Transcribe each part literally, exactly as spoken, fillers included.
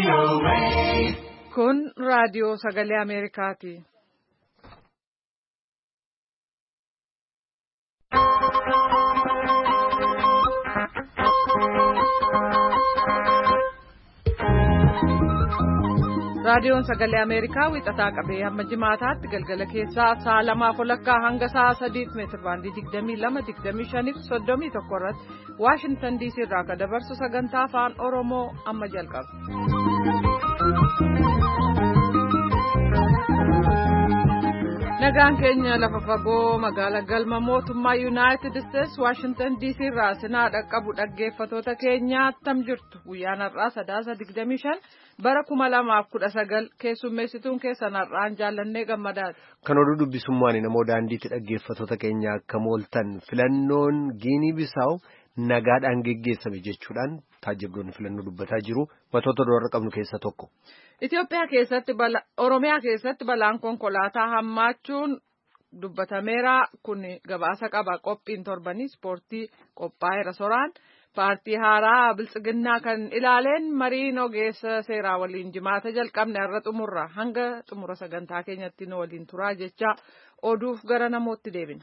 Kun raadiyoo sagalee Ameerikaati. Raadiyoon sagalee Ameerikaa wixataa qabee hamma jimaataatti galgala keessaa sa'a lamaaf walakkaa hanga sa'a sadiitti meetir baandii digdamii lama digdamii shanii fi soddomii tokko irratti Waashingtan diisii irraa kan dabarsu sagantaa afaan Oromoo amma jalqaba. Nagaan keenya lafa fagoo magaala galma mootummaa Yuunaayitid Isteetsi Waashingtan diisii irraa sinaa dhaqqabu dhaggeeffatoota keenya attam jirtu guyyaan har'aa sadaasa digdamii shan bara kuma lamaaf kudha sagal keessummeessituun keessan har'aan jaallannee gammadaati. Kan oduu dubbisummaan namoo daandiitti dhaggeeffatoota keenya akka mooltan filannoon Giinii Bisaawu nagaadhaan geggeessame jechuudhaan taajjabdoonni filannoo dubbataa jiru matoota doorra qabnu keessa tokko. Itoophiyaa keessatti bala Oromiyaa keessatti balaan konkolaataa hammaachuun dubbatameera kun gabaasa qaba qophiin torbanii ispoortii qophaa'eera soraan paartii haaraa biltsiginnaa kan ilaaleen mariin ogeessa seeraa waliin jimaata jalqabne har'a xumurra hanga xumura sagantaa keenyatti nu waliin turaa jecha oduuf gara namootti deebina.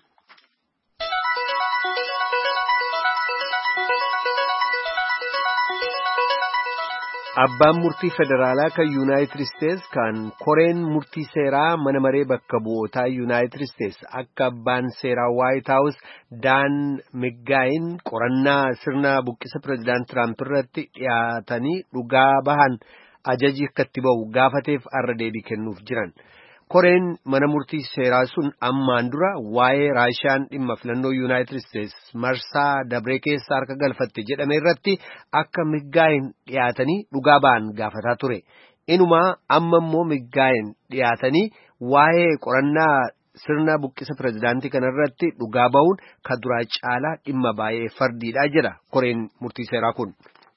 Abbaan murtii federaalaa kan Yuunaayitid Isteetsi kan koreen murtii seeraa mana maree bakka bu'ootaa Yuunaayitid Isteetsi akka abbaan seeraa Waayit Haawus Daan Miggaayin qorannaa sirna buqqisa pireezidaant Tiraamp irratti dhiyaatanii dhugaa bahan ajaji akka itti ba'u gaafateef har'a deebii kennuuf jiran. Koreen mana murtii seeraa sun ammaan dura waa'ee Raashiyaan dhimma filannoo Yuunaayitid Isteetsi marsaa dabree keessa harka galfatte jedhame irratti akka Miggaayin dhiyaatanii dhugaa ba'an gaafataa ture. Inumaa amma immoo Miggaayin dhiyaatanii waa'ee qorannaa sirna buqqisa pireezidaantii kana irratti dhugaa ba'uun ka duraa caalaa dhimma baay'ee fardiidha jedha koreen murtii seeraa kun.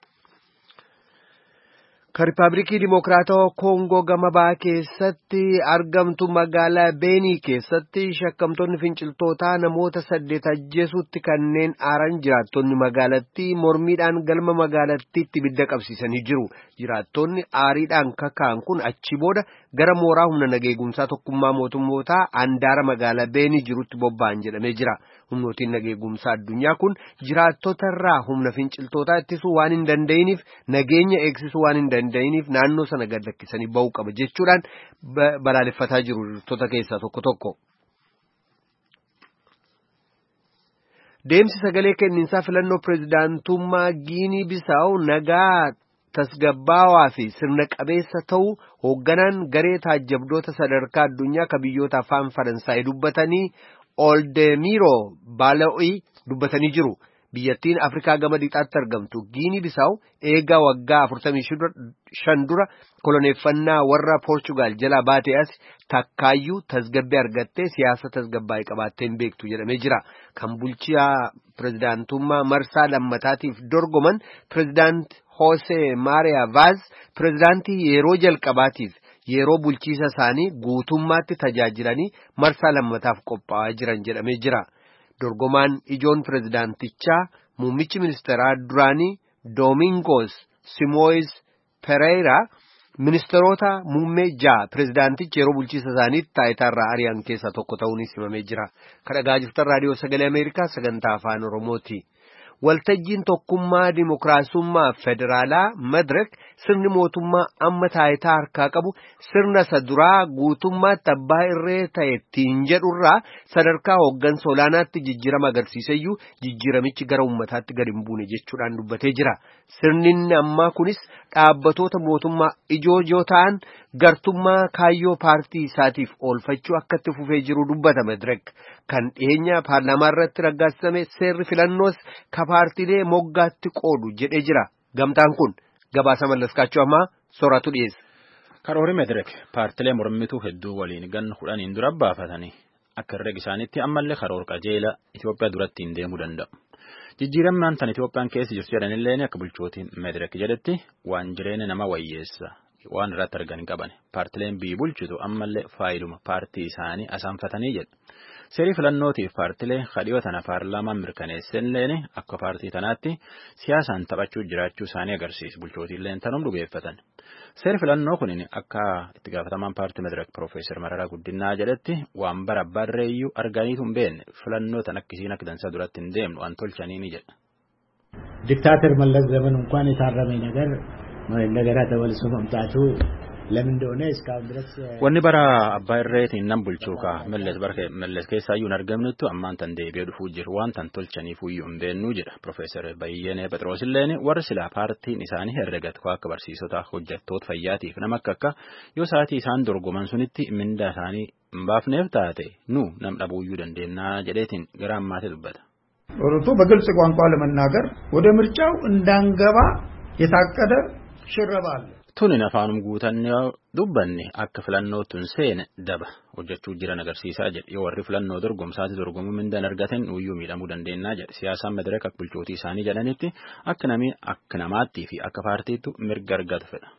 Kan Riippaabilikii Dimokiraatawaa Koongoo gama bahaa keessatti argamtu magaalaa Beenii keessatti shakkamtoonni finciltootaa namoota saddeet ajjeesuutti kanneen aaran jiraattonni magaalattii mormiidhaan galma magaalattiitti ibidda qabsiisanii jiru. Jiraattonni aariidhaan kaka'an kun achi booda gara mooraa humna nageegumsaa tokkummaa mootummootaa handaara magaalaa Beenii jirutti bobba'an jedhamee jira. Humnootiin nageegumsaa addunyaa kun jiraattota irraa humna finciltootaa ittisuu waan hin danda'iniif nageenya eegsisuu waan hin danda'iniif naannoo sana gad lakkisanii ba'uu qaba jechuudhaan balaaleffataa jiru jiraattota keessaa tokko tokko. Deemsi sagalee kenniinsaa filannoo pireezidaantummaa Giinii Bisaawu nagaa tasgabbaawaa fi sirna qabeessa ta'uu hoogganaan garee taajjabdoota sadarkaa addunyaa kan biyyoota afaan Faransaayii dubbatanii Oldemiroo Baala'ii dubbatanii jiru. Biyyattiin Afrikaa gama lixaatti argamtu Giinii Bisaawu eegaa waggaa afurtamii shan dura koloneeffannaa warra Poorchugaal jalaa baatee as takkaayyuu tasgabbii argattee siyaasa tasgabbaa'ee qabaatteen beektu jedhamee jira. Kan bulchiyaa pireezidaantummaa marsaa lammataatiif dorgoman pireezidaant Hoosee Maariyaa Vaaz pireezidaantii yeroo jalqabaatiif yeroo bulchiisa isaanii guutummaatti tajaajilanii marsaa lammataaf qophaa'aa jiran jedhamee jira. Dorgomaan ijoon pireezidaantichaa muummichi ministeeraa duraanii Doomingos Simois Pereira ministeerota muummee ja'a pireezidaantichi yeroo bulchiisa isaaniitti taayitaarraa ari'an keessaa tokko ta'uunis himamee jira. Kan dhaggeeffachaa jirtan raadiyoo sagalee Ameerikaa sagantaa afaan Oromooti. Waltajjiin tokkummaa dimokiraasummaa federaalaa Madirek sirni mootummaa amma taayitaa harkaa qabu sirna isa duraa guutummaatti abbaa irree ta'e ittiin jedhurraa sadarkaa hooggansa olaanaatti jijjiirama agarsiiseyyuu jijjiiramichi gara uummataatti gad hin buune jechuudhaan dubbatee jira. Sirni inni ammaa kunis dhaabbatoota mootummaa ijoo ijoo ta'an gartummaa kaayyoo paartii isaatiif oolfachuu akka itti fufee jiru dubbata Madirek. Kan dhiyeenya paarlaamaa irratti raggaasifame seerri filannoos ka paartiilee moggaatti qoodu jedhee jira. Gamtaan kun gabaasa mallaskaachuu ammaa sooratu dhiyeessa. Karoorri Madirek paartiilee mormituu hedduu waliin ganna kudhaniin dura baafatanii akka herrega isaaniitti ammallee karoora qajeelaa Itoophiyaa duratti hin deemuu danda'u. Jijjiiramaan tan Itoophiyaan keessa jirtu jedhanillee akka bulchootiin Madirek jedhetti waan jireenya nama wayyeessa waan irratti argan qaban paartiileen biyyi bulchitu ammallee faayiduma paartii isaanii asaanfatanii jedhu. Seerii filannootiif paartilee kadhiyoo tana paarlaamaan mirkaneessanilleen akka paartii tanaatti siyaasaan taphachuu jiraachuu isaanii agarsiisa. Bulchootiilleen tanum dhugeeffatan. Seerri filannoo kun akka itti gaafatamaan paartii Madirak Piroofeesar Mararaa Guddinaa jedhetti waan bara barreeyyuu arganiitu hin beekne filannoo tan akkisiin akka dansaa duratti hin deemnu waan tolchanii ni jedha. ዲክታተር መለስ ዘመን እንኳን የታረመ ነገር እንደገና ተመልሶ መምጣቱ ለምን እንደሆነ እስካሁን ድረስ wanni bara abbaa irreetiin nan bulchuuka mallees barke mallees keessaayyuu hin argamnettu ammaan tan deebi'ee dhufuu jiru waan tan tolchaniif iyyuu hin beennuu jedha Piroofeesar Bayyenee Phexros illeen warri silaa paartiin isaanii herregatu akka barsiisota hojjettoota fayyaatiif nama akka akka yoo sa'aatii isaan dorgoman sunitti mindaa isaanii hin baafneef taate nu nam dhabuuyyuu dandeennaa jedheetiin gara ammaatti dubbata. ወርቱ በግልጽ ቋንቋ ለመናገር ወደ ምርጫው እንዳንገባ የታቀደ ሽረባ አለ tunin afaanum guutannee dubbanne akka filannootuun seene daba hojjechuu jiran agarsiisaa jedhe yoo warri filannoo dorgomsaati dorgomuu mindaan argatan uyyuu miidhamuu dandeennaa jedhe siyaasaan Madirak akka bulchootii isaanii jedhanitti akka namii akka namaattii fi akka paartiitu mirga argatu fedha.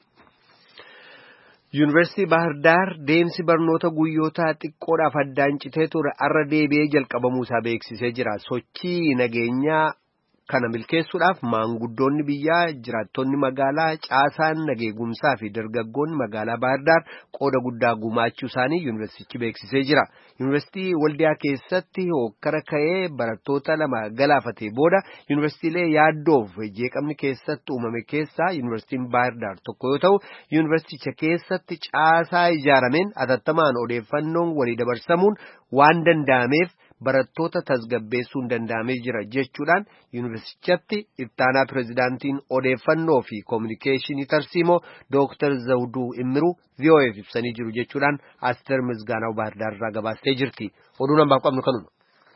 Yuunivarsiitii Bahar Daar deemsi barnoota guyyootaa xiqqoodhaaf addaan citee ture arra deebi'ee jalqabamuu isaa beeksisee jira. Sochii nageenyaa kana milkeessuudhaaf maanguddoonni biyyaa jiraattonni magaalaa caasaan nageegumsaa fi dargaggoonni magaalaa Bahar Daar qooda guddaa gumaachuu isaanii yuunivarsiitichi beeksisee jira. Yuunivarsiitii Waldiyaa keessatti hokkara ka'ee barattoota lama galaafatee booda yuunivarsiitiilee yaaddoof jeeqamni keessatti uumame keessaa yuunivarsiitiin Bahar Daar tokko yoo ta'u yuunivarsiiticha keessatti caasaa ijaarameen atattamaan odeeffannoon walii dabarsamuun waan danda'ameef barattoota tasgabbeessuun danda'amee jira jechuudhaan yuunivarsiitichatti ittaanaa pirezidaantiin odeeffannoo fi koominikeeshinii tarsiimoo Dooktar Zawuduu Immiruu V O F ibsanii jiru jechuudhaan Asteer Misgaanaw Bahar Daar irraa gabaastee jirti. Oduu nambaa qabnu kanuma.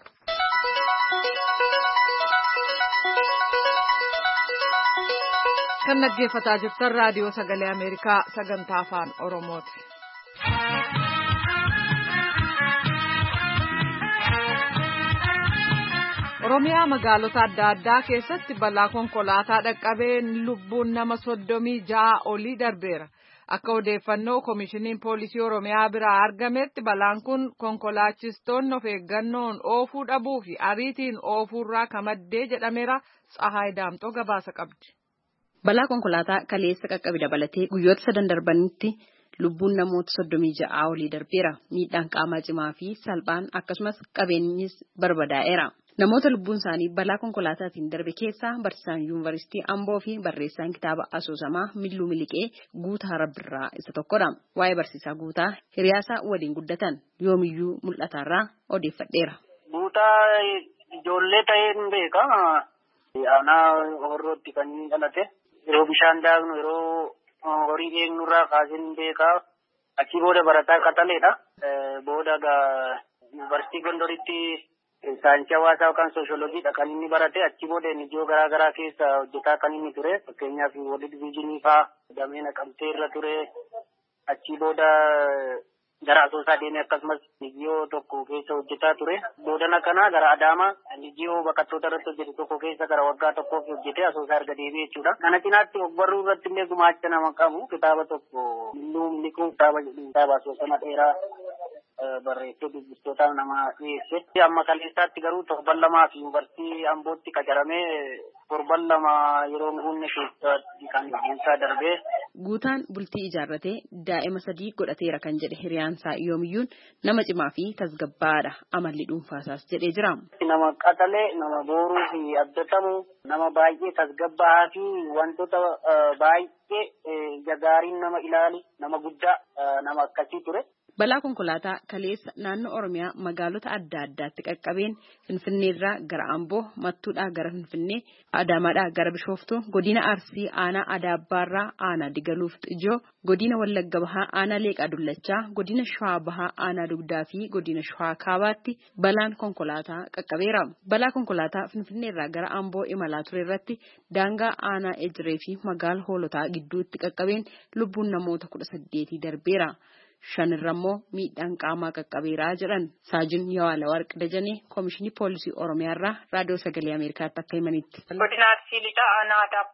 Kan dhaggeeffataa jirtan raadiyoo sagalee Ameerikaa sagantaa afaan Oromooti. Oromiyaa magaalota adda addaa keessatti balaa konkolaataa dhaqqabeen lubbuun nama soddomii ja'a olii darbeera. Akka odeeffannoo Koomishiniin Poolisii Oromiyaa biraa argametti balaan kun konkolaachistoonni of eeggannoon oofuu dhabuu fi ariitiin oofuurraa kamaddee jedhameera. Tsahaay Daamxoo gabaasa qabdi. Balaa konkolaataa kaleessa qaqqabe dabalatee guyyoota sadan darbanitti lubbuun namoota soddomii ja'a olii darbeera. Miidhaan qaamaa cimaa fi salphaan akkasumas qabeenyis barbadaa'eera. Namoota lubbuun isaanii balaa konkolaataatiin darbe keessaa barsiisaan yuunivarsiitii Amboo fi barreessaan kitaaba asoosamaa Milluu Miliqee Guutaa Rabbirraa isa tokkodha. Waa'ee barsiisaa Guutaa hiriyaasaa waliin guddatan yoomiyyuu mul'ataarraa odeeffadheera. Guutaa ijoollee ta'een beeka. Aanaa horrootti kan inni dhalate. Yeroo bishaan daaknu yeroo horii eegnurraa kaaseen beeka. Achii booda barataa qaxaleedha. Booda yuunivarsiitii Gondoritti saayinsii hawaasaa yookaan sooshooloojiidha kan inni barate. Achi booda ijoo garaa garaa keessa hojjetaa kan inni ture. Fakkeenyaaf walii diviizhinii fa'aa damee Naqamtee irra ture. Achi booda gara Asoosaa deemee akkasumas ijoo tokko keessa hojjetaa ture. Boodana kana gara Adaamaa ijoo baqattoota irratti hojjete tokko keessa gara waggaa tokkoof hojjete Asoosaa erga deebi'ee jechuudha. Kana cinaatti ogbarruu irratti illee gumaacha nama qabu kitaaba tokko Milluu Miliquu kitaaba jedhu kitaaba asoosama dheeraa barreessee dubbistootaaf nama dhiyeesse. Amma kaleessaatti garuu torban lamaa fi yuunivarsiitii Ambootti qacaramee torban lama yeroo guunne keessatti kan gaggeessaa darbee. Guutaan bultii ijaarratee daa'ima sadii godhateera kan jedhe hiriyaansaa yoomiyyuun nama cimaa fi tasgabbaadha amalli dhuunfaasaas jedhee jira. Nama qaxalee, nama booruu fi abdatamu, nama baay'ee tasgabbaa fi wantoota baay'ee gagaariin nama ilaali, nama guddaa nama akkasii ture. Balaa konkolaataa kaleessa naannoo Oromiyaa magaalota adda addaatti qaqqabeen Finfinneerraa gara Amboo, Mattuudhaa gara Finfinnee, Adaamaadhaa gara Bishooftuu, godina Arsii aanaa Adaabbaarraa aanaa Digaluuf Xijoo, godina Wallagga Bahaa aanaa Leeqaa Dullachaa, godina Shawaa Bahaa aanaa Dugdaa fi godina Shawaa Kaabaatti balaan konkolaataa qaqqabeera. Balaa konkolaataa Finfinneerraa gara Amboo imalaa ture irratti daangaa aanaa Ejiree fi magaala Hoolotaa gidduutti qaqqabeen lubbuun namoota kudha saddeetii darbeera. Shanirrammoo miidhaan qaamaa qaqqabeeraa jedhan saajin Yawaala Warq Dajanee Koomishinii Poolisii Oromiyaarraa Raadiyoo Sagalee Ameerikaatti akka himanitti. Godina Arsii Lixaa aanaa Adaabbaa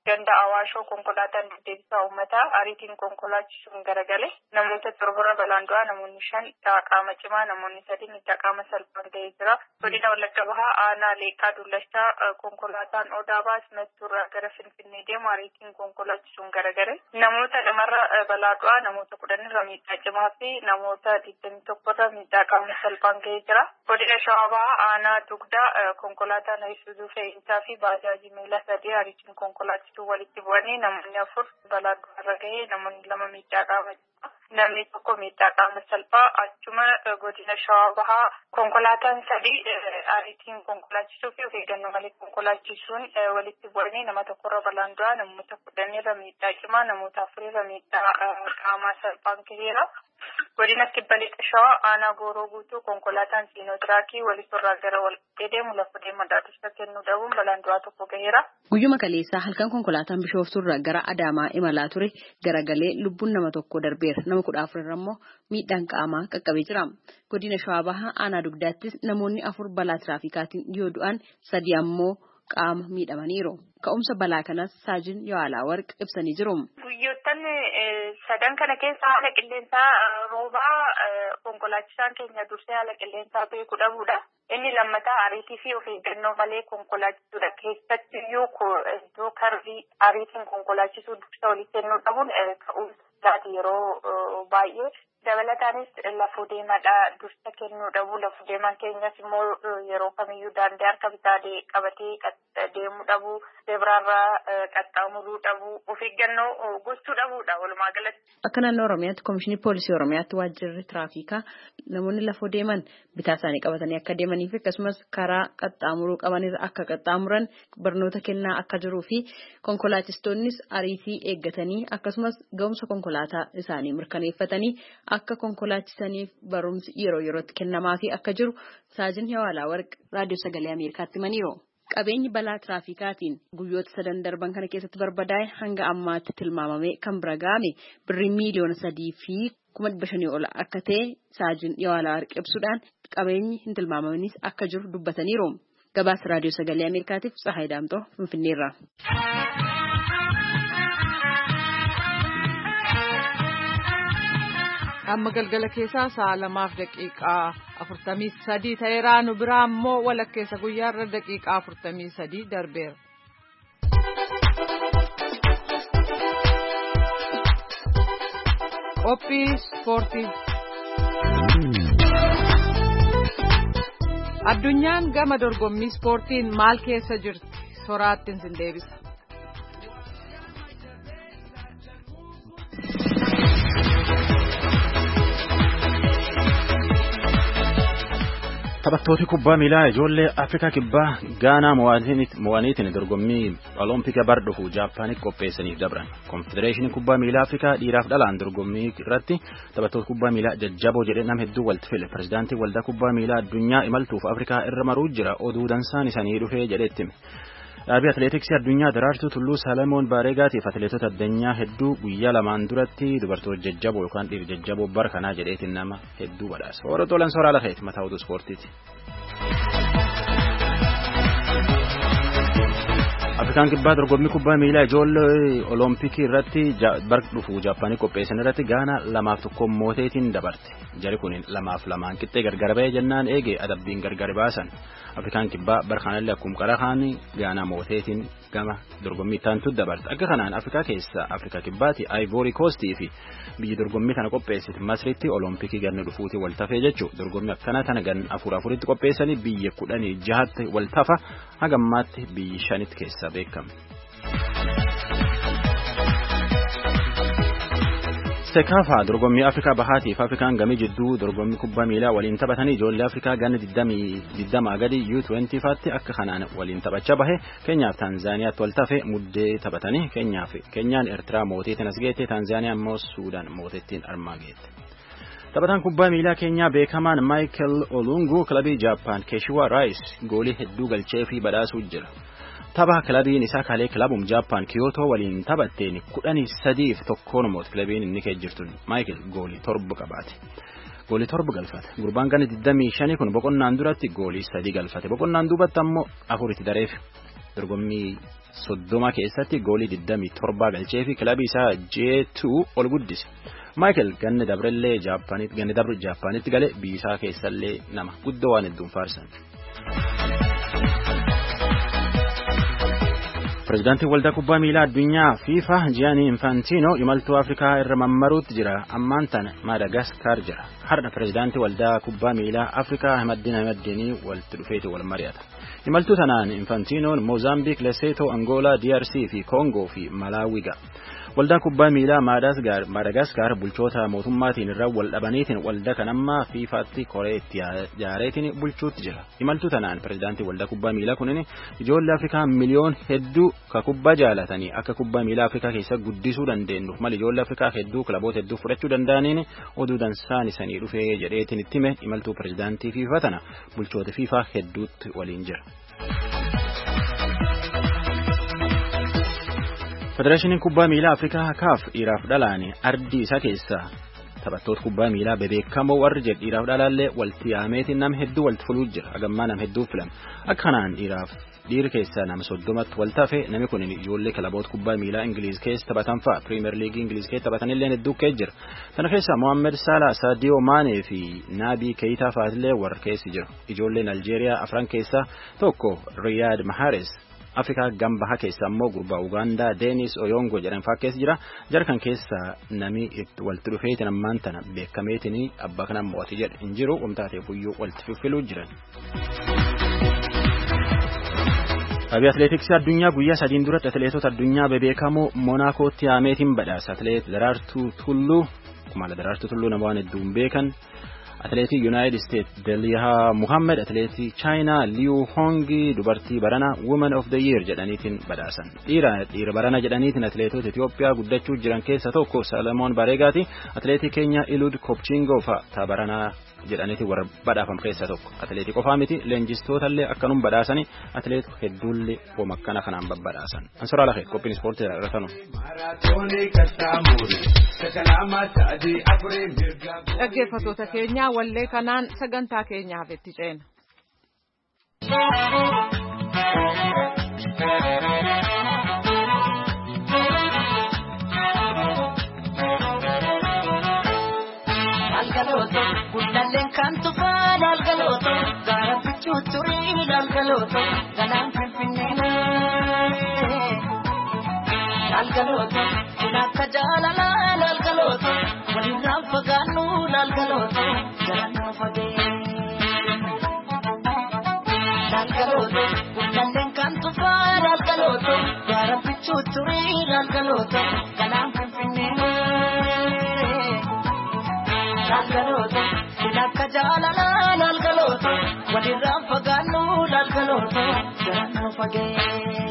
ganda Awaashoo konkolaataan deddeebisaa uummataa ariitiin konkolaachisuun garagale namoota torbara balaan du'aa namoonni shan qaama cimaa namoonni sadi miidhaa qaama salphaan ga'ee jira. Godina Wallagga Bahaa aanaa Leeqaa Dullachaa konkolaataan Odaa baas Mattuurraa gara Finfinnee deemu ariitiin konkolaachisuun garagale namoota lamarra balaa du'aa namoota kudhanirra miidhaa cimaa fi namoota digdamii tokkorra miidhaa qaama salphaan ga'ee jira. Godina Shawaa Bahaa aanaa Dugdaa konkolaataan Isuuzuu fe'iisaa fi baajaajii miila sadii ariitiin konkolaachisuu walitti bu'anii namoonni afur balaa du'arra ga'ee namoonni lama miidhaa qaama namni tokko miidhaa qaama salphaa achuma godina Shawaa Bahaa konkolaataan sadii ariitiin konkolaachisuu fi of eeggannoo malee konkolaachisuun walitti bu'anii nama tokkorra balaan du'aa namoota kudhanirra miidhaa cimaa namoota afurirra miidhaa qaama salphaan ga'eera. Godina Kibba Lixa Shawaa aanaa Gooroo guutuu konkolaataan siinootiraakii walitti gara wal deemu lafa deema daadhisa kennuu dhabuun balaan du'aa tokko gaheera. Guyyuma kaleessaa halkan konkolaataan Bishooftuurraa gara Adaamaa imalaa ture garagalee lubbuun nama tokko darbeera. Nama kudha afurra immoo miidhaan qaamaa qaqqabee jira. Godina Shawaa Bahaa aanaa Dugdaattis namoonni afur balaa tiraafikaatiin yoo du'an sadi ammoo qaama miidhamaniiru. Ka'umsa balaa kanas Saajin Yawaalaa Warq ibsanii jiru. Guyyoottan sadan kana keessa haala qilleensaa roobaa konkolaachisaan keenya dursee haala qilleensaa beekuu dhabuudha. Inni lammataa ariitii fi of eeggannoo malee konkolaachisuudha. Keessatti iyyuu iddoo karbii ariitiin konkolaachisuu dursa olii kennuu dhabuun ka'umsaati yeroo baay'ee. Dabalataanis lafoo deemaadhaa dursa kennuu dhabu. Lafoo deemaan keenyas immoo yeroo kamiyyuu daandii harka bitaa qabatee deemuu dhabu. Zebraarraa qaxxaamuruu dhabu. Of eeggannoo gochuu dhabuudha walumaa galatti. Akka naannoo Oromiyaatti Komishinii Poolisii Oromiyaatti waajjirri tiraafikaa namoonni lafoo deeman bitaa isaanii qabatanii akka deemanii fi akkasumas karaa qaxxaamuruu qabanirra akka qaxxaamuran barnoota kennaa akka jiruu fi konkolaachistoonnis ariitii eeggatanii akkasumas ga'umsa konkolaataa isaanii mirkaneeffatanii akka konkolaachisaniif barumsi yeroo yerootti kennamaa fi akka jiru Saajin Yawaalaa Warq raadiyoo sagalee Ameerikaatti himaniiru. Qabeenyi balaa tiraafikaatiin guyyoota sadan darban kana keessatti barbadaa'e hanga ammaatti tilmaamamee kan bira ga'ame birrii miiliyoona sadii fi kuma dhibba shanii ol akka ta'e Saajin Yawaalaa Warq ibsuudhaan qabeenyi hin tilmaamamanis akka jiru dubbataniiru. Gabaasa raadiyoo sagalee Ameerikaatiif Tsahaay Daamtoo Finfinneerraa. Amma galgala keessaa sa'a lamaaf daqiiqaa afurtamii sadii ta'eera. Nu biraa immoo walakkeessa guyyaarra daqiiqaa afurtamii sadii darbeera. Qophii ispoortii. Addunyaan gama dorgommii ispoortiin maal keessa jirti? Soraattiin sin deebisa. Taphattooti kubbaa miilaa ijoollee Afrikaa kibbaa Gaanaa mo'aniitiin dorgommii Olompikii bara dhufu Jaapaanitti qopheessaniif dabran. Konfedereeshiniin kubbaa miilaa Afrikaa dhiiraaf dhalaan dorgommii irratti taphattoota kubbaa miilaa jajjaboo jedhee nama hedduu walitti file. Pireezidaantiin waldaa kubbaa miilaa addunyaa imaltuuf Afrikaa irra maruu jira. Oduu dansaan isaanii dhufee jedhetti. Dhaabii atileetiksii addunyaa Daraartuu Tulluu Salamoon Baareegaatiif atileetota addunyaa hedduu guyyaa lamaan duratti dubartoota jajjaboo yookaan dhiira jajjaboo bara kanaa jedheetiin nama hedduu badhaasa. Horatoo tolan soraa lafeeti mataa oduu ispoortiiti. Afrikaan kibbaa dorgommii kubbaa miilaa ijoollee Olompikii irratti bara dhufu Jaapaanii qopheessan irratti Gaanaa lamaaf tokko mooteetiin dabarte. Jari kun lamaaf lamaan qixxee gargar ba'ee jennaan eegee adabbiin gargar baasan. Afrikaan kibbaa bara kanallee akkuma qara kaanii Gaanaa mooteetiin gama dorgommii taantu dabarte. Akka kanaan Afrikaa keessa Afrikaa kibbaati Ivory Coast fi biyyi dorgommii kana qopheessite Masritti Olompikii ganna dhufuutii wal tafee jechuudha. Dorgommii akkana tana gan afur afuritti qopheessanii biyya kudhanii jahatti wal tafa hagammaatti biyyi shanitti keessa beekame. Sekaafaa dorgommii Afrikaa bahaatiif Afrikaan gamii jidduu dorgommii kubbaa miilaa waliin taphatanii ijoollee Afrikaa ganna digdamaa gadi U twenty faatti akka kanaan waliin taphachaa bahe Keenyaaf Taanzaaniyaatti wal tafe muddee taphatanii Keenyaaf Keenyaan Eertiraa mooteetiin as geette Taanzaaniyaan immoo Suudaan mooteettiin armaa geette. Taphataan kubbaa miilaa Keenyaa beekamaan Michael Olungu kilabii Jaapaan Kashiwa Rice goolii hedduu galchee fi badhaasuu jira. Tapha kilabiin isaa kalee kilabum Jaapaan Kyoto waliin taphatteen kudhanii sadiif tokkoon moot kilabiin inni kee jirtun Michael goolii torba qabaate. Goolii torba galfate. Gurbaan ganna digdamii shanii kun boqonnaan duratti goolii sadii galfate. Boqonnaan duubatti ammoo afuritti dareef. dorgommii soddoma keessatti goolii digdamii torba galchee fi kilabii isaa J two ol guddise. Michael ganna dabrellee Jaappaanitti ganna dabre Jaappaanitti gale biyyisaa keessallee nama guddoo waan hedduun faarsan. Pireezidaantiin waldaa kubbaa miilaa addunyaa FIFA Gianni Infantino imaltuu Afrikaa irra mammaruutti jira. Ammaan tana Madagaskar jira. Har'a pireezidaantii waldaa kubbaa miilaa Afrikaa Ahmadiin Ahmadiin walitti dhufeeti wal mari'ata. Imaltuu tanaan Infantinoon Mozambique, Lesotho, Angola, D R C fi Congo fi Malawi ga'a. Waldaan kubbaa miilaa Madagaskar bulchoota mootummaatiin irra wal dhabaniitiin waldaa kanammaa FIFAatti koree itti ijaareetiin bulchuutti jira. Imaltuu tanaan pireezidaantii waldaa kubbaa miilaa kunin ijoollee Afrikaa miliyoon hedduu ka kubbaa jaalatanii akka kubbaa miilaa Afrikaa keessa guddisuu dandeenyu mal ijoollee Afrikaa hedduu kilaboota hedduu fudhachuu danda'aniin oduu dansaan isanii dhufee jedheetiin itti hime imaltuu pireezidaantii FIFA tana bulchoota FIFA hedduutti waliin jira. Federeeshiniin kubbaa miilaa Afrikaa kaaf dhiiraaf dhalaanii ardii isaa keessaa taphattoota kubbaa miilaa bebeekamoo warri jedhu dhiiraaf dhalaallee walitti yaameetiin nama hedduu walitti fuluu jira. Hagammaa nama hedduu filama. Akka kanaan dhiiraaf dhiirri keessaa nama soddomatti wal tafe namni kun ijoollee kilaboota kubbaa miilaa Ingiliiz keessa taphatan fa'a. Piriimeer liigii Ingiliiz keessa taphatanillee hedduu kee jira. Kana keessaa Mohaammed Salah, Sadio Maane fi Nabi Keita fa'aatillee warra keessi jiru. Ijoolleen Aljeeriyaa afran keessaa tokko Riyad Mahrez. Afrikaa gambaha keessa ammoo gurbaa Ugaandaa Dennis Oyongo jedhan fa'aa keessa jira. Jara kan keessa nami walitti dhufeetiin ammaan tana beekameetiin abbaa kana mo'ati jedhe hin jiru wamtaatee fuyyuu walitti fiffiluu jiran. Abiyyi atileetiksii addunyaa guyyaa sadiin duratti atileetota addunyaa bebeekamoo Monaakootti yaameetiin badhaasa. Atileet Daraartuu Tulluu kumala Daraartuu Tulluu nama waan hedduun beekan. Atileetii United States Deliha Muhammad, atileetii China Liu Hongi dubartii barana Woman of the Year jedhaniitiin badhaasan. Dhiira dhiira barana jedhaniitiin atileetota Itoophiyaa guddachuu jiran keessa tokko Salomon Bareegaati. Atileetii Kenya Ilud Kopchingo fa'a barana jedhaniitiin warra badhaafam keessa tokko. Atileetii qofaa miti leenjistootallee akkanum badhaasanii atileet hedduullee hooma akkana kanaan babbadhaasan. Ansoraa lafee qophiin ispoortii irratanu. Dhaggeeffattoota keenya wallee kanaan sagantaa keenyaaf itti ceena. Algaloto, guddaleen kan tufaan algaloto, gaara bichuu turii algaloto, ganaan finfinnee. Algaloto, kun akka jaalalaan algaloto, walirraan fagaannu algaloto, jalaan fagee. Algaloto, guddaleen kan tufaan algaloto, gaara bichuu turii algaloto, ganaan finfinnee. Algaloto, kun akka jaalalaan algaloto, walirraan fagaannu algaloto, jalaan fagee.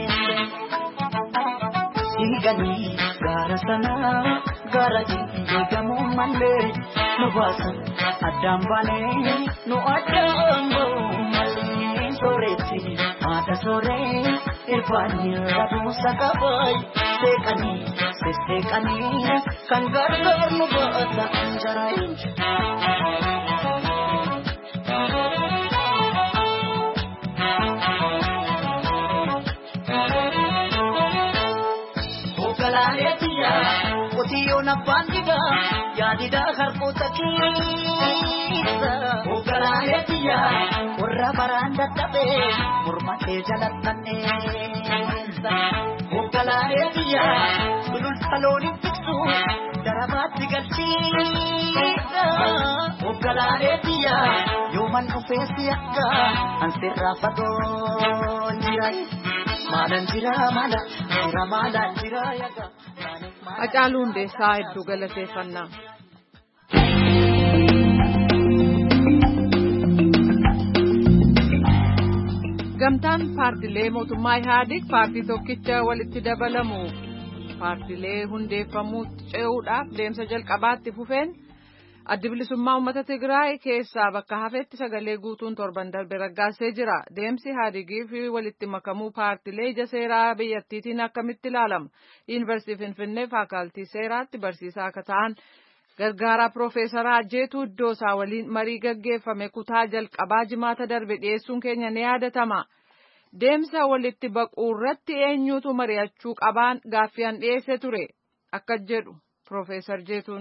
Igani gara sana gara digamu malle no basa adam bane no adambo malle soreti ada sore irfani radu sakaboy sekani sekani kangar gar no basa jarai Otiyo na bandiga yadida harkota kisa ogarayetiya orra baranda tabe murmate jalatane ogarayetiya sulul saloni tiksu darabati galchisa ogarayetiya yoman ofesiaka ansirra fado jirai malan jira mala jira malan jira yaga Hacaaluu Hundeessaa hedduu galateeffannaa. Gamtaan paartilee mootummaa Ihaadig paartii tokkicha walitti dabalamu paartilee hundeeffamuutti ce'uudhaaf deemsa jalqabaatti fufeen addi bilisummaa uummata Tigraay keessaa bakka hafeetti sagalee guutuun torban darbe raggaasee jira. Deemsi Ihaadigii fi walitti makamuu paartilee ija seeraa biyyattiitiin akkamitti ilaalama? Yuunivarsiitii Finfinnee faakaaltii seeraatti barsiisaa akka ta'an gargaaraa Piroofeesaraa Jeetuu Iddoosaa waliin marii gaggeeffame kutaa jalqabaa jimaata darbe dhiyeessuun keenya ni yaadatama. deemsa walitti baquu irratti eenyutu mari'achuu qabaan gaaffiyaan dhiyeesse ture akka jedhu Profeesar Jeetuun.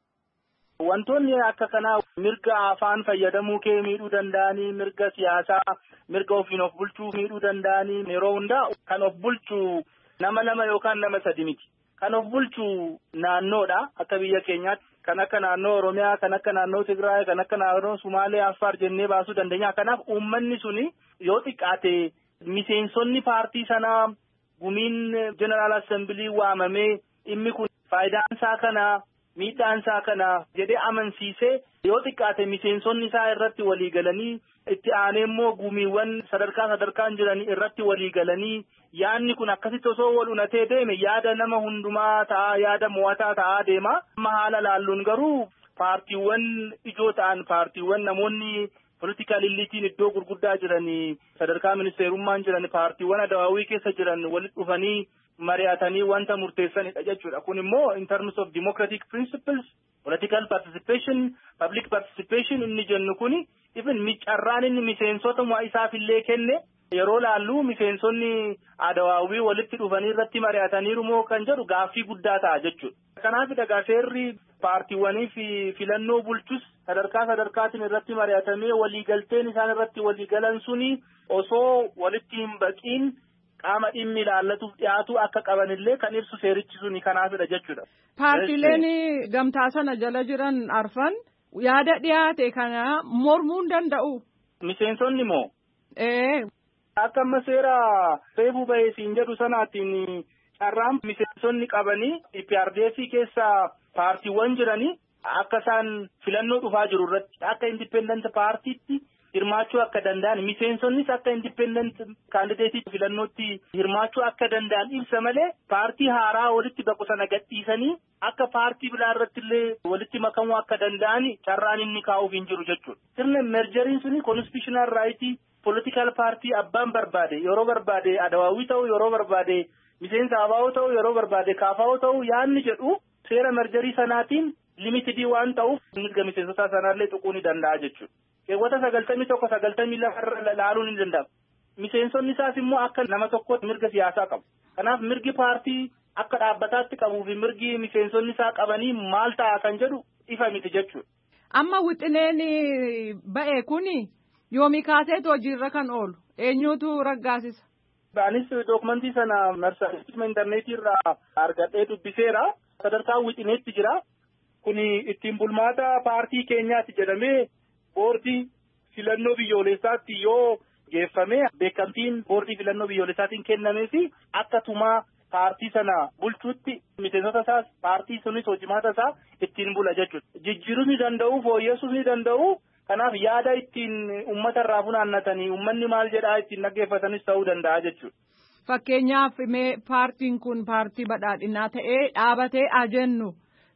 Wantoonni akka kanaa mirga afaan fayyadamuu kee miidhuu danda'anii mirga siyaasaa mirga ofiin of bulchuu miidhuu danda'anii yeroo hundaa kan of bulchuu nama lama yookaan nama sadi miti. Kan of bulchuu naannoodha akka biyya keenyaatti kan akka naannoo Oromiyaa kan akka naannoo Tigraay kan akka naannoo Sumaalee Affaar jennee baasuu dandeenya. Kanaaf uummanni suni yoo xiqqaate miseensonni paartii sanaa gumiin General Assembly waamamee dhimmi kun faayidaan isaa kana miidhaan isaa kana jedhee amansiisee yoo xiqqaate miseensonni isaa irratti walii galanii itti aanee immoo gumiiwwan sadarkaa sadarkaan jiran irratti walii galanii yaadni kun akkasitti osoo wal unatee deeme yaada nama hundumaa ta'a yaada mo'ataa ta'aa deema. Amma haala laalluun garuu paartiiwwan ijoo ta'an paartiiwwan namoonni political elitein iddoo gurguddaa jiran sadarkaa ministeerummaan jiran paartiiwwan adawaawii keessa jiran walitti dhufanii mari'atanii wanta murteessanidha jechuudha. Kun immoo in terms of democratic principles, political participation, public participation inni jennu kuni even micarraan inni miseensota isaaf illee kenne yeroo laallu miseensonni adawaawii walitti dhufanii irratti mari'ataniiru moo kan jedhu gaaffii guddaa ta'a jechuudha. Kanaaf dhagaa seerri paartiiwwanii fi filannoo bulchus sadarkaa sadarkaatiin irratti mari'atamee waliigalteen isaan irratti waliigalan suni osoo walitti hin baqiin qaama dhimmi ilaallatuuf dhiyaatu akka qabanillee kan ibsu seerichi suni kanaafidha jechuudha. Paartiileen gamtaa sana jala jiran arfan yaada dhiyaate kana mormuu hin danda'u. Miseensonni moo? Ee. Akka amma seera reefuu bahee siin jedhu sanaatiin carraan miseensonni qabanii I P R D F keessa paartiiwwan jiranii akka isaan filannoo dhufaa jiru irratti akka independent paartiitti hirmaachuu akka danda'an miseensonnis akka independent kaandideetii filannootti hirmaachuu akka danda'an ibsa malee paartii haaraa walitti baqu sana gadhiisanii akka paartii biraa irratti illee walitti makamuu akka danda'an carraan inni kaa'uuf hin jiru jechuudha. Sirna mergeriin suni constitutional right political party abbaan barbaade yeroo barbaade adawaawii ta'u yeroo barbaade miseensa abaa'oo ta'u yeroo barbaade kaafaa'oo ta'u yaanni jedhu seera mergerii sanaatiin limitidii waan ta'uuf mirga miseensota sanaallee tuquu ni danda'a jechuudha. Keewwata sagaltamii tokko sagaltamii lama laaluun ni danda'ama. Miseensonni isaas immoo akka nama tokkootti mirga siyaasaa qabu. Kanaaf mirgi paartii akka dhaabbataatti qabuu fi mirgi miseensonni isaa qabanii maal ta'a kan jedhu ifa miti jechuudha. Amma wixineen ba'e kuni yoomii kaaseetu hojiirra kan oolu eenyuutu raggaasisa? Anis dookumentii sana marsariitii intarneetii irraa argadhee dubbiseera. Sadarkaa wixineetti jira. Kuni ittiin bulmaata paartii keenyaatti jedhamee boordii filannoo biyyoolessaatti yoo geeffame beekamtiin boordii filannoo biyyoolessaatiin kennamee fi akka tumaa paartii sana bulchuutti miseensota isaas paartii sunis hojimaata isaa ittiin bula jechuudha. Jijjiiruu ni danda'u, fooyyessuu ni danda'u. Kanaaf yaada ittiin uummata irraa funaannatanii uummanni maal jedhaa ittiin dhaggeeffatanis ta'uu danda'a jechuudha. Fakkeenyaaf mee paartiin kun paartii badhaadhinaa ta'ee dhaabatee ajennu.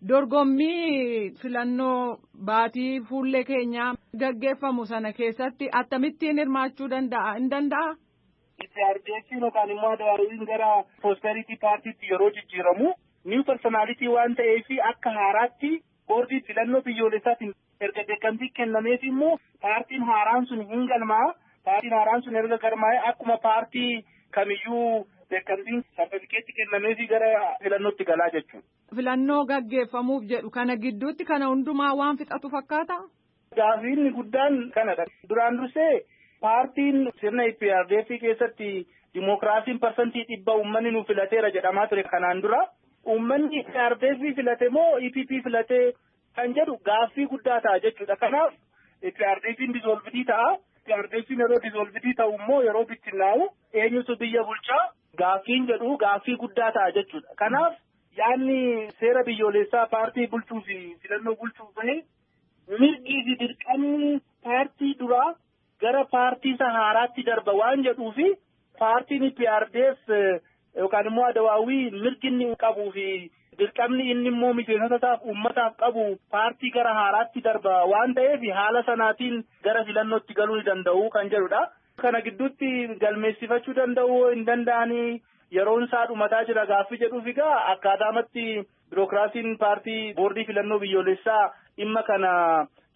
Dorgommii filannoo baatii fuullee keenyaa gaggeeffamu sana keessatti akkamittiin hirmaachuu danda'a hin danda'a? Itti ardeessiin yookaan immoo adawaawiin gara prosperity paartiitti yeroo jijjiiramu new personality waan ta'eef akka haaraatti boordii filannoo biyyoolessaatiin erga beekamtii kennameef immoo paartiin haaraan sun hin galmaa paartiin haaraan sun erga galmaa'ee akkuma paartii kamiyyuu beekamtiin sartifikeetti kennameef gara filannootti galaa jechuudha. Filannoo gaggeeffamuuf jedhu kana gidduutti kana hundumaa waan fixatu fakkaata? Gaaffiin guddaan kanadha. Duraan dursee paartiin sirna I P R D F keessatti dimookiraasiin parsantii dhibba uummanni nu filateera jedhamaa ture kanaan dura. Uummanni I P R D F filate moo I P P filatee kan jedhu gaaffii guddaa ta'a jechuudha. Kanaaf I P R D F'n dizoolvidii ta'a. I P R D F'n yeroo dizoolvidii ta'u immoo yeroo bittinnaa'u eenyutu biyya bulchaa gaaffiin jedhu gaaffii guddaa ta'a jechuudha. Kanaaf yaanni seera biyyoolessaa paartii bulchuu fi filannoo bulchuuf bahe mirgii fi dirqamni paartii duraa gara paartii isa haaraatti darba waan jedhuu fi paartiin I P R D F yookaan immoo adawaawii mirgi inni qabuu fi dirqamni inni immoo miseensotaaf uummataaf qabu paartii gara haaraatti darba waan ta'eef haala sanaatiin gara filannootti galuu ni danda'u kan jedhudha. Kana gidduutti galmeessifachuu danda'u hin danda'anii yeroon isaa dhumataa jira gaaffii jedhuuf egaa akkaataamatti birookiraasiin paartii boordii filannoo biyyoolessaa dhimma kana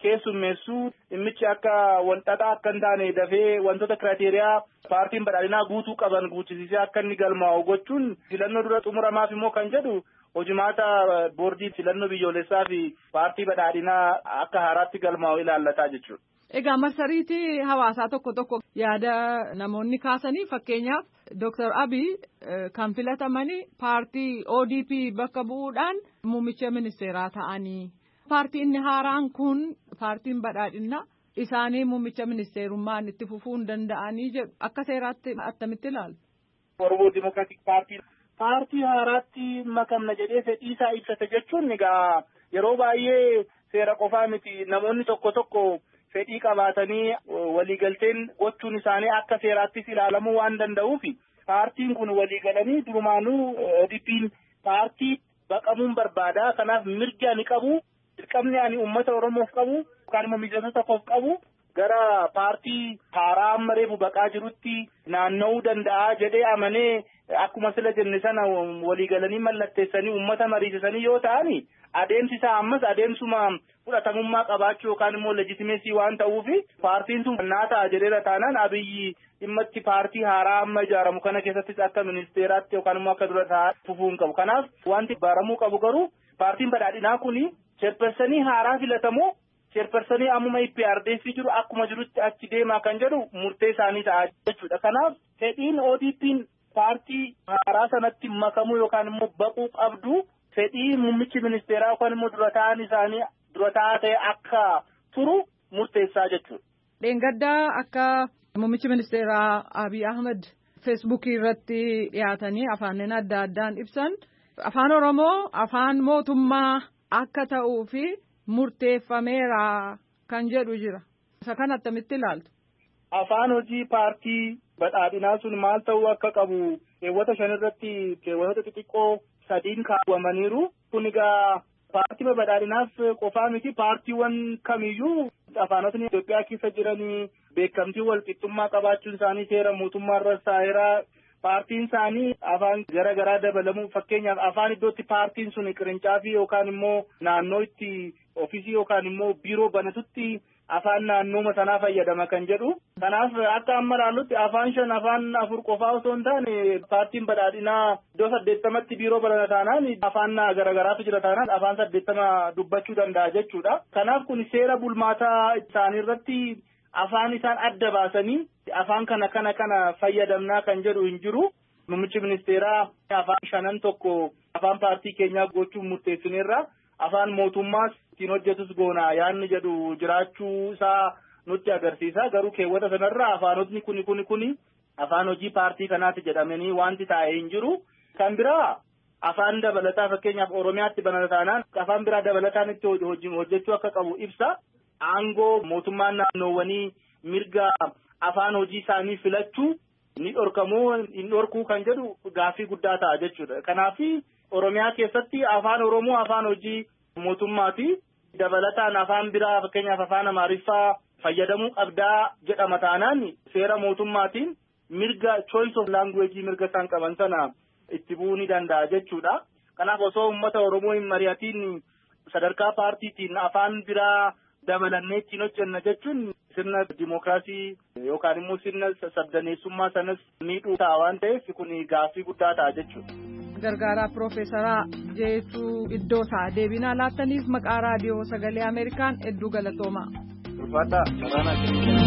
keessummeessuu dhimmichi akka walxaxaa akka hin taane dafee wantoota kiraateriyaa paartiin badhaadhinaa guutuu qaban guutisisee akka inni galmaa'u gochuun filannoo dura xumuramaaf immoo kan jedhu hojimaata boordii filannoo biyyoolessaa fi paartii badhaadhinaa akka haaraatti galmaa'u ilaallataa jechuudha. Egaa marsariitii hawaasaa tokko tokko yaada namoonni kaasanii fakkeenyaaf Dooktar Abiy kan filatamanii paartii O D P bakka bu'uudhaan muummicha ministeeraa ta'anii paartiin haaraan kun paartiin badhaadhinaa isaanii muummicha ministeerummaan itti fufuu hin danda'anii jedhu akka seeraatti attamitti ilaalu. Oromoo Dimokiraatik Paartii paartii haaraatti makamna jedhee fedhii isaa ibsate jechuun egaa yeroo baay'ee seera qofaa miti namoonni tokko tokko fedhii qabaatanii waliigalteen gochuun isaanii akka seeraattis ilaalamuu waan danda'uuf paartiin kun waliigalanii durumaanuu O D P'n paartii baqamuun barbaada kanaaf mirga ani qabu dirqamni ani uummata Oromoof qabu yookaan immoo miseensota koof qabu gara paartii haaraa amma reefu baqaa jirutti naanna'uu danda'a jedhee amanee akkuma sila jenne sana waliigalanii mallatteessanii uummata mariisisanii yoo ta'ani adeemsi isaa ammas adeemsuma fudhatamummaa qabaachuu yookaan immoo leejitimeesii waan ta'uuf paartiin sun naa ta'a jedheera taanaan Abiyyi dhimmatti paartii haaraa amma ijaaramu kana keessattis akka ministeeraatti yookaan immoo akka dura taa'aa fufuu hin qabu. Kanaaf wanti baramuu qabu garuu paartiin badhaadhinaa kuni cheerpersanii haaraa filatamoo cheerpersanii ammuma I P R D F jiru akkuma jirutti achi deemaa kan jedhu murtee isaanii ta'a jechuudha. Kanaaf fedhiin O D P'n paartii haaraa sanatti makamuu yookaan immoo baquu qabdu fedhii muummichi ministeeraa yookaan immoo dura taa'an isaanii dura taa'aa ta'e akka turu murteessaa jechuudha. Dheengaddaa akka muummichi ministeeraa Abiy Ahmed feesbuukii irratti dhiyaatanii afaaniin adda addaan ibsan afaan Oromoo afaan mootummaa akka ta'uu fi murteeffameera kan jedhu jira. Isa kana attamitti ilaaltu? Afaan hojii paartii badhaadhinaa sun maal ta'uu akka qabu keewwata shan irratti keewwata xixiqqoo sadiin kaawwamaniiru. Kun egaa paartii badhaadhinaaf qofaa miti paartiiwwan kamiyyuu afaanotni Itoophiyaa keessa jiranii beekamtii walqixxummaa qabaachuun isaanii seera mootummaa irra taa'eera. Paartiin isaanii afaan gara garaa dabalamuu fakkeenyaaf afaan iddootti paartiin sun qirincaafi yookaan immoo naannoo itti ofiisii yookaan immoo biiroo banatutti afaan naannooma sanaa fayyadama kan jedhu. Kanaaf akka amma ilaallutti afaan shan afaan afur qofaa osoo hin taane paartiin badhaadhinaa iddoo saddeettamatti biiroo banata taanaan afaan garagaraatu jira taanaan afaan saddeettama dubbachuu danda'a jechuudha. Kanaaf kun seera bulmaataa isaanii irratti afaan isaan adda baasanii afaan kana kana kana fayyadamnaa kan jedhu hin jiru. Muummichi ministeeraa afaan shanan tokko afaan paartii keenyaa gochuun murteessineerra afaan mootummaas ittiin hojjetus goonaa yaanni jedhu jiraachuu isaa nutti agarsiisa. Garuu keewwata sanarra afaanotni kuni kuni kuni afaan hojii paartii kanaati jedhamanii wanti taa'ee hin jiru. Kan biraa afaan dabalataa fakkeenyaaf Oromiyaatti banata taanaan afaan biraa dabalataan itti hojjechuu akka qabu ibsa. Aangoo mootummaan naannoowwanii mirga afaan hojii isaanii filachuu ni dhorkamoo hin dhorkuu kan jedhu gaaffii guddaa ta'a jechuudha. Kanaaf Oromiyaa keessatti afaan Oromoo afaan hojii mootummaati. Dabalataan afaan biraa fakkeenyaaf afaan Amaariffaa fayyadamuu qabdaa jedhama taanaan seera mootummaatiin mirga choice of language mirga isaan qaban sana itti bu'uu ni danda'a jechuudha. Kanaaf osoo uummata Oromoo hin mari'atiin sadarkaa paartiitiin afaan biraa dabalannee ittiin hojjenna jechuun sirna dimookiraasii yookaan immoo sirna sabdaneessummaa sanas miidhuu ta'a waan ta'eef kun gaaffii guddaa ta'a jechuudha. Gargaaraa Piroofeesaraa Jeetuu Iddoosaa deebinaa laattaniif maqaa raadiyoo sagalee Ameerikaan hedduu galatoomaa. Ulfaata waraana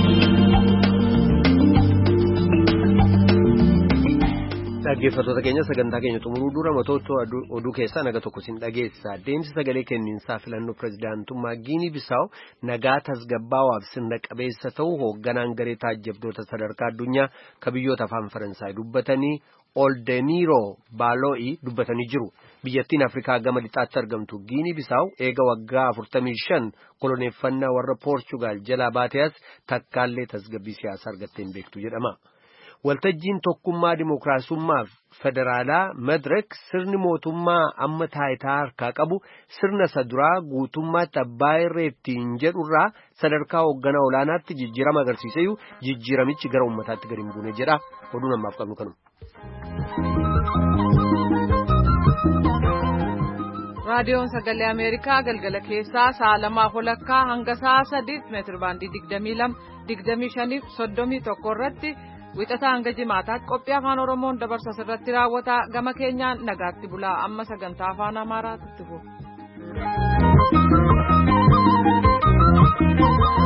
dhaggeeffattoota keenya sagantaa keenya xumuruu dura matoota oduu keessaa naga tokko sin dhageessa. Deemsi sagalee kenniinsaa filannoo pirezidaantummaa Giinii Bisaawu nagaa tasgabbaa'aaf sirna qabeessa ta'uu hoogganaan garee taajjabdoota sadarkaa addunyaa ka biyyoota afaan Faransaay dubbatanii Oldeniro Baaloo'ii dubbatanii jiru. Biyyattiin Afrikaa gama lixaatti argamtu Giinii Bisaawu eega waggaa afurtamii shan koloneeffannaa warra Poorchugaal jalaa baatees takkaallee tasgabbii siyaasaa argattee hin beektu jedhama. Waltajjiin tokkummaa dimookiraasummaaf federaalaa Madirek sirni mootummaa amma taayitaa harkaa qabu sirna isa duraa guutummaatti abbaa irree ittiin jedhurraa sadarkaa hoogganaa olaanaatti jijjiirama agarsiiseyyuu jijjiiramichi gara uummataatti gadi hin buune jedha. Oduu namaaf qabnu kanuma. raadiyoon sagalee Ameerikaa galgala keessaa sa'a lamaa walakkaa hanga sa'a sadiitti meetir baandii digdamii lama digdamii shanii fi soddomii tokko irratti wixataa hanga jimaataatti qophii afaan Oromoon dabarsa irratti raawwata gama keenyaan nagaatti bulaa amma sagantaa afaan Amaaraatti fufu.